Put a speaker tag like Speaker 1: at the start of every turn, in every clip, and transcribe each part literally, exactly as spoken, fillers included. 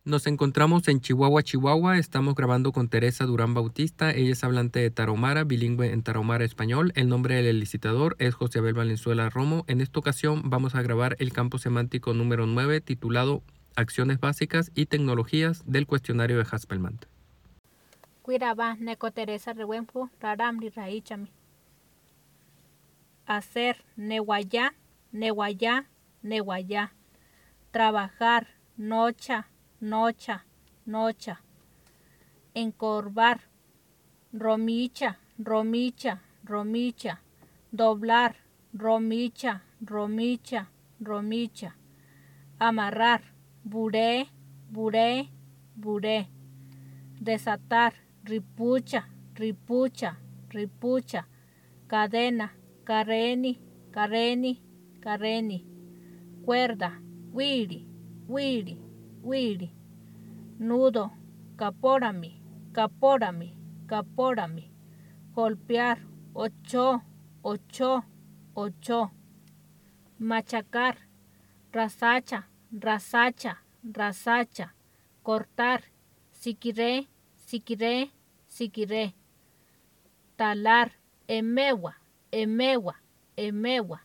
Speaker 1: Nos encontramos en Chihuahua, Chihuahua. Estamos grabando con Teresa Durán Bautista. Ella es hablante de tarahumara, bilingüe en tarahumara español. El nombre del licitador es José Abel Valenzuela Romo. En esta ocasión vamos a grabar el campo semántico número nueve, titulado Acciones básicas y tecnologías del cuestionario de Haspelmann.
Speaker 2: Cuiraba neco Teresa Rewenfu, raramri raichami. Hacer, neguayá, neguayá, neguayá. Trabajar, nocha, nocha, nocha. Encorvar, romicha, romicha, romicha. Doblar, romicha, romicha, romicha. Amarrar, buré, buré, buré. Desatar, ripucha, ripucha, ripucha. Cadena, careni, careni, careni. Cuerda, wiri, wiri, wiri. Nudo, capórami, capórami, capórami. Golpear, ocho, ocho, ocho. Machacar, rasacha, rasacha, rasacha. Cortar, siquiré, siquiré, siquiré. Talar, emewa, emewa, emewa.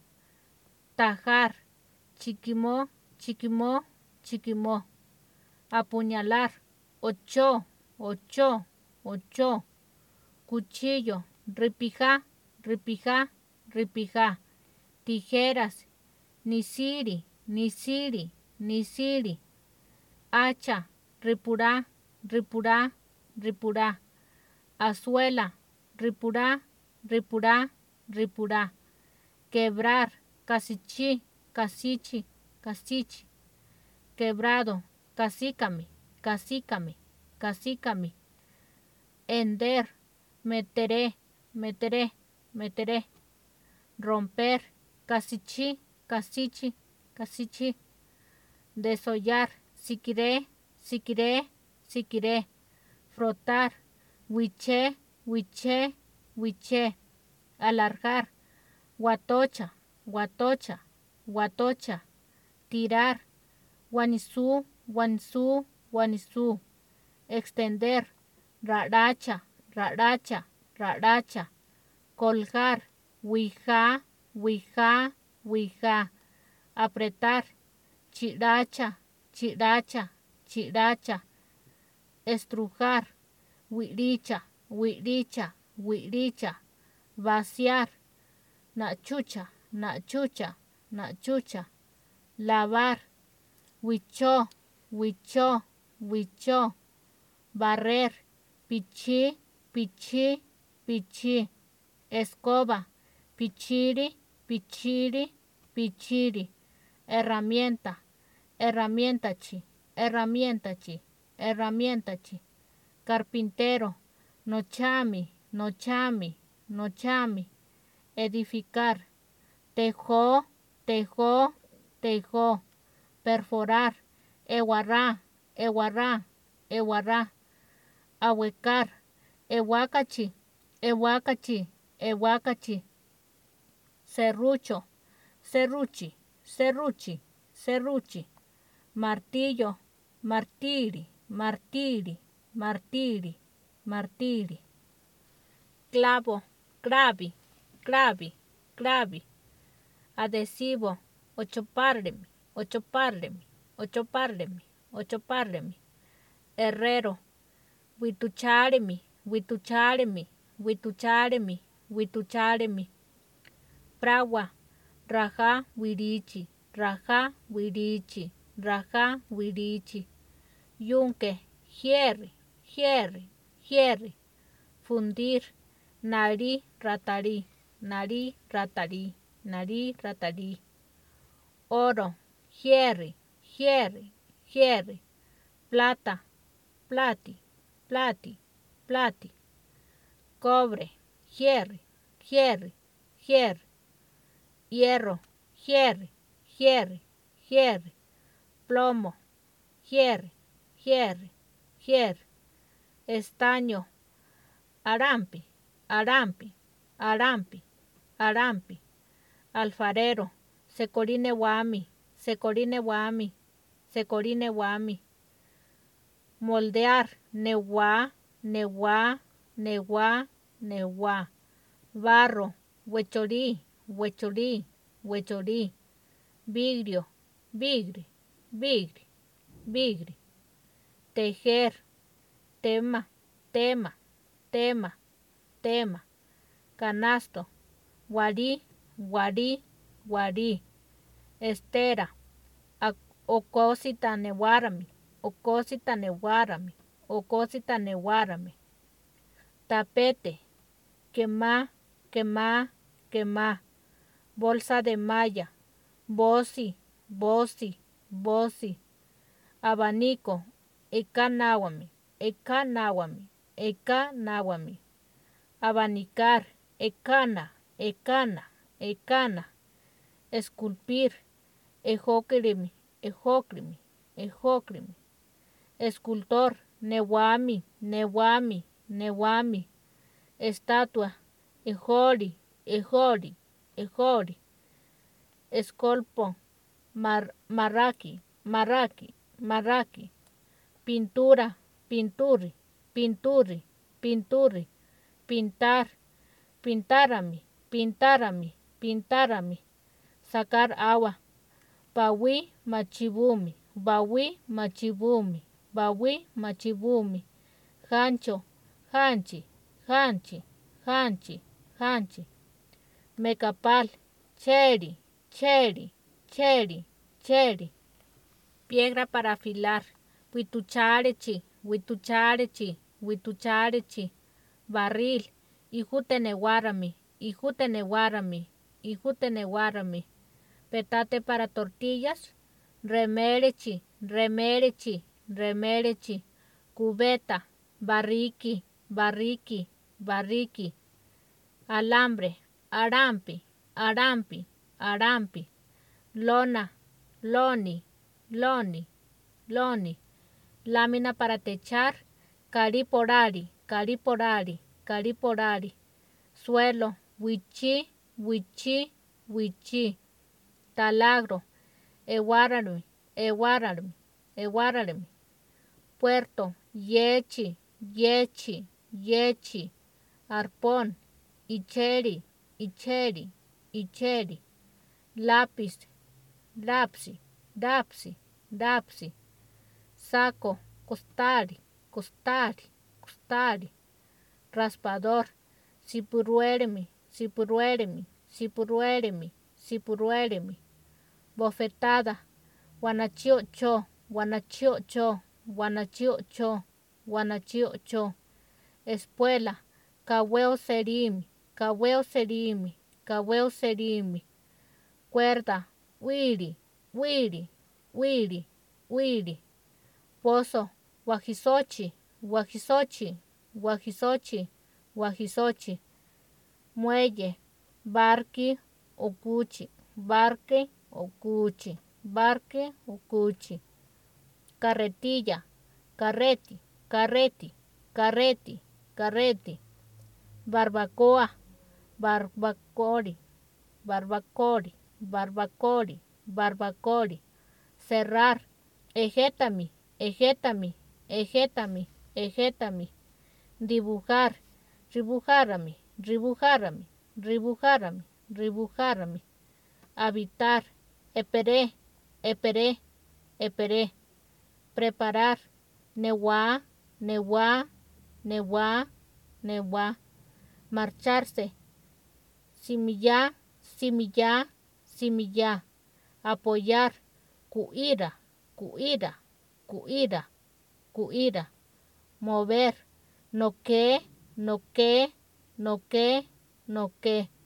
Speaker 2: Tajar, chiquimó, chiquimó, chiquimó. Apuñalar, ocho, ocho, ocho. Cuchillo, ripijá, ripijá, ripijá. Tijeras, nisiri, nisiri, nisiri. Hacha, ripurá, ripurá, ripurá. Azuela, ripurá, ripurá, ripurá. Quebrar, casichi, casichi, casichi. Quebrado, casícame, casícame, casícame. Hender, meteré, meteré, meteré. Romper, casichi, casichi, casichi. Desollar, siquiré, siquiré, siquiré. Frotar, huiché, huiché, huiché. Alargar, guatocha, guatocha, guatocha. Tirar, guanisú, guanisú, guanisú. Extender, raracha, raracha, raracha. Colgar, huijá, huijá, huijá. Apretar, chiracha, chiracha, chiracha. Estrujar, huiricha, huiricha, huiricha. Vaciar, nachucha, nachucha, nachucha. Lavar, huichó, huichó, huichó. Barrer, pichí, pichí, pichí. Escoba, pichiri, pichiri, pichiri. Herramienta, herramienta chi, herramienta chi, herramienta chi. Carpintero, nochami, nochami, nochami. Edificar, tejó, tejó, tejó. Perforar, eguarrá, eguarrá, eguarrá. Ahuecar, ehuacachi, ehuacachi, ehuacachi. Serrucho, serruchi, serruchi, serruchi. Martillo, martiri, martiri, martiri, martiri. Clavo, clavi, clavi, clavi. Adhesivo, ochopárlemi, ochopárlemi, ochopárlemi, ochopárlemi. Herrero, huitucháremi, huitucháremi, huitucháremi, huitucháremi. Fragua, rajá, huirichi, rajá, huirichi, rajá, huirichi. Yunque, hierri, hierri, hierri. Fundir, nari, ratarí, nari, ratarí, nari, ratarí. Oro, hierri, hierri, hierri. Plata, plati, plati, plati. Cobre, hierri, hierri, hierri. Hierro, hierri, hierri, hierri. Plomo, hierri, hierri, hierri. Estaño, arampi, arampi, arampi, arampi. Alfarero, secorine guami, secorine guami, secorine guami. moldear, newa, newa, newa, newa, barro, huechorí, huechorí, huechorí, vidrio, vigri, vigri, vigri, tejer, tema, tema, tema, tema, canasto, guarí, guarí, guarí, estera, ocosita neguárami, ocosita neguárami, ocosita neguárami, tapete, quemá, quemá, quemá, bolsa de malla, bosi, bosi, bosi, abanico, ekanáhuami, ekanáhuami, ekanáhuami, abanicar, ekana, ekana, ekana, esculpir, ejócrimi, ejócrimi, ejócrimi, escultor, nehuami, nehuami, nehuami, estatua, ejori, ejori, ejori, escolpo, mar, marraki, marraki, marraki, pintura, pinturi, pinturi, pinturi, pintar, pintarami, pintarami, pintarami, sacar agua, bawi machibumi, bawi machibumi, bawi machibumi, hancho, hanchi, hanchi, hanchi, hanchi, mecapal, cheri, cheri, cheri, cheri, piedra para afilar, huitucharechi, huitucharechi, huitucharechi, barril, ijuteneguárami, ijuteneguárami, ijuteneguárami, petate para tortillas, remerechi, remerechi, remerechi, cubeta, barriqui, barriqui, barriqui, alambre, arampi, arampi, arampi, lona, loni, loni, loni, lámina para techar, cariporari, cariporari, cariporari, suelo, huichi, huichi, huichi, talagro, eguararmi, eguararmi, eguararmi, puerto, yechi, yechi, yechi, arpón, icheri, icheri, icheri, lápiz, lapsi, dapsi, dapsi, saco, costari, costari, costari, raspador, sipuruermi, sipuruermi, sipuruermi, sipuruermi, bofetada, guanachiocho, guanachiocho, guanachiocho, guanachiocho, espuela, cahueo serimi, cahueo serimi, cahueo serimi, cuerda, huiri, huiri, huiri, huiri, pozo, guajisochi, guajisochi, guajisochi, guajisochi, muelle, barqui, ocuchi, barque, ocuchi, barque, ocuchi, carretilla, carreti, carreti, carreti, carreti, barbacoa, barbacori, barbacori, barbacori, barbacori, cerrar, ejétami, ejétami, ejétami, ejétami, dibujar, ribujarami, ribujarami, ribujarami, ribujarami, habitar, eperé, eperé, eperé, preparar, neguá, neguá, neguá, neguá, marcharse, simillá, simillá, simillá, apoyar, cuira, cuira, cuira, cuira, mover, no que, no que, no que, no que,